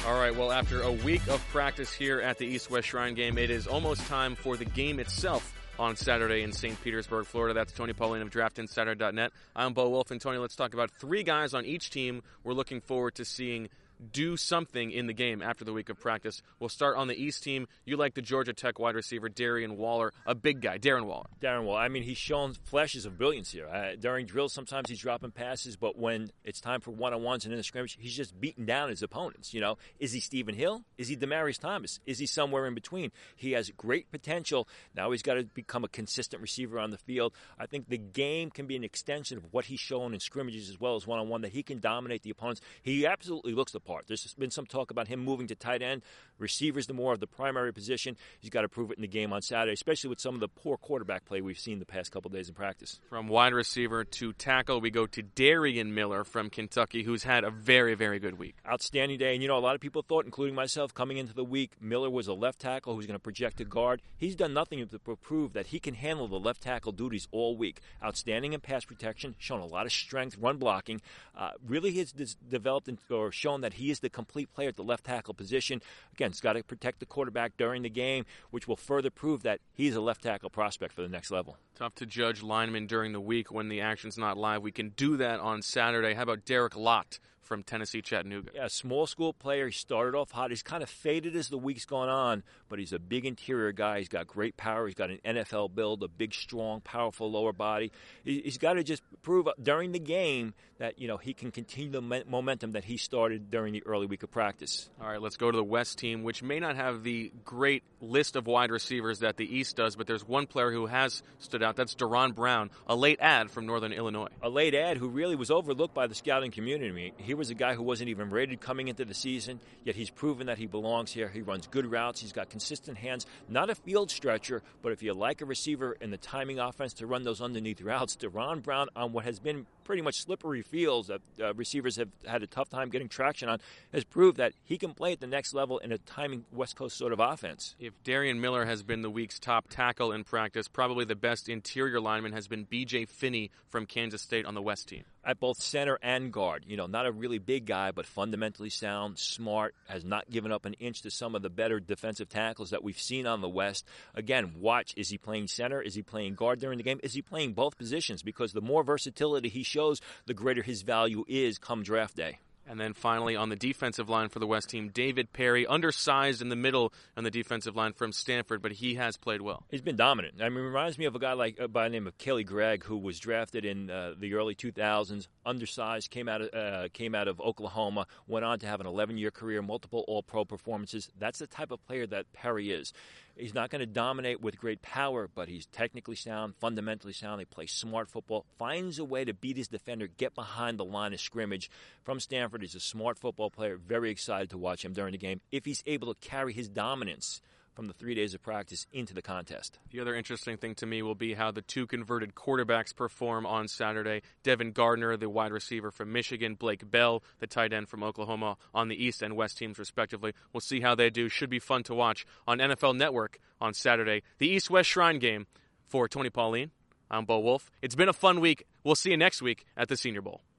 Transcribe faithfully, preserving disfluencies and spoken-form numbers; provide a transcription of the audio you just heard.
All right, well, after a week of practice here at the East-West Shrine game, it is almost time for the game itself on Saturday in Saint Petersburg, Florida. That's Tony Pauline of Draft Insider dot net. I'm Bo Wolf, and Tony, let's talk about three guys on each team we're looking forward to seeing do something in the game after the week of practice. We'll start on the East team. You like the Georgia Tech wide receiver, Darren Waller, a big guy, Darren Waller. Darren Waller. I mean, he's shown flashes of brilliance here. Uh, during drills, sometimes he's dropping passes, but when it's time for one-on-ones and in the scrimmage, he's just beating down his opponents. You know, is he Stephen Hill? Is he Demaryius Thomas? Is he somewhere in between? He has great potential. Now he's got to become a consistent receiver on the field. I think the game can be an extension of what he's shown in scrimmages as well as one-on-one, that he can dominate the opponents. He absolutely looks the part. There's been some talk about him moving to tight end. Receivers the more of the primary position. He's got to prove it in the game on Saturday, especially with some of the poor quarterback play we've seen the past couple days in practice. From wide receiver to tackle, we go to Darian Miller from Kentucky, who's had a very, very good week. Outstanding day. And, you know, a lot of people thought, including myself, coming into the week, Miller was a left tackle who's going to project a guard. He's done nothing to prove that he can handle the left tackle duties all week. Outstanding in pass protection, shown a lot of strength, run blocking. Uh, really has developed or shown that he is the complete player at the left tackle position. Again, he's got to protect the quarterback during the game, which will further prove that he's a left tackle prospect for the next level. Tough to judge linemen during the week when the action's not live. We can do that on Saturday. How about Derek Lott from Tennessee Chattanooga? Yeah, small school player. He started off hot. He's kind of faded as the week's gone on, but he's a big interior guy. He's got great power. He's got an N F L build, a big, strong, powerful lower body. He's got to just prove during the game that, you know, he can continue the momentum that he started during the early week of practice. All right, let's go to the West team, which may not have the great list of wide receivers that the East does, but there's one player who has stood out. That's Deron Brown, a late ad from Northern Illinois. A late ad who really was overlooked by the scouting community. He was a guy who wasn't even rated coming into the season, yet he's proven that he belongs here. He runs good routes. He's got consistent hands. Not a field stretcher, but if you like a receiver in the timing offense to run those underneath routes, Deron Brown on what has been pretty much slippery fields that uh, receivers have had a tough time getting traction on, has proved that he can play at the next level in a timing West Coast sort of offense. If Darian Miller has been the week's top tackle in practice, probably the best interior lineman has been B J Finney from Kansas State on the West team. At both center and guard. You know, not a really big guy, but fundamentally sound, smart, has not given up an inch to some of the better defensive tackles that we've seen on the West. Again, watch, is he playing center? Is he playing guard during the game? Is he playing both positions? Because the more versatility he shows, the greater his value is come draft day. And then finally on the defensive line for the West team, David Perry, undersized in the middle on the defensive line from Stanford, but he has played well. He's been dominant. I mean, it reminds me of a guy like uh, by the name of Kelly Gregg, who was drafted in uh, the early two thousands, undersized, came out of uh, came out of Oklahoma, went on to have an eleven-year career, multiple All-Pro performances. That's the type of player that Perry is. He's not going to dominate with great power, but he's technically sound, fundamentally sound. He plays smart football, finds a way to beat his defender, get behind the line of scrimmage. From Stanford, he's a smart football player. Very excited to watch him during the game if he's able to carry his dominance from the three days of practice into the contest. The other interesting thing to me will be how the two converted quarterbacks perform on Saturday. Devin Gardner, the wide receiver from Michigan, Blake Bell, the tight end from Oklahoma, on the East and West teams respectively. We'll see how they do. Should be fun to watch on N F L Network on Saturday. The East-West Shrine game. For Tony Pauline, I'm Bo Wolf. It's been a fun week. We'll see you next week at the Senior Bowl.